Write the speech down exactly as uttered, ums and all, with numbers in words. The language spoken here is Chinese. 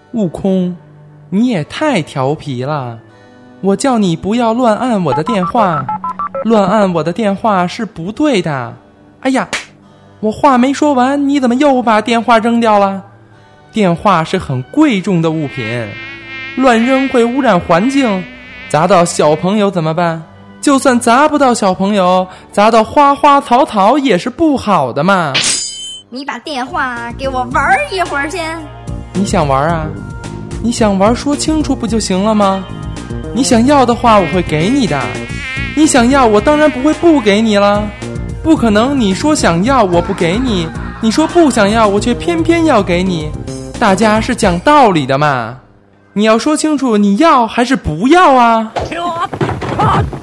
悟空，你也太调皮了，我叫你不要乱按我的电话，乱按我的电话是不对的。哎呀，我话没说完，你怎么又把电话扔掉了？电话是很贵重的物品，乱扔会污染环境，砸到小朋友怎么办？就算砸不到小朋友，砸到花花草草也是不好的嘛。 你把电话给我玩一会儿先。 你想玩啊？你想玩说清楚不就行了吗？你想要的话我会给你的，你想要我当然不会不给你了，不可能你说想要我不给你，你说不想要我却偏偏要给你，大家是讲道理的嘛，你要说清楚你要还是不要啊。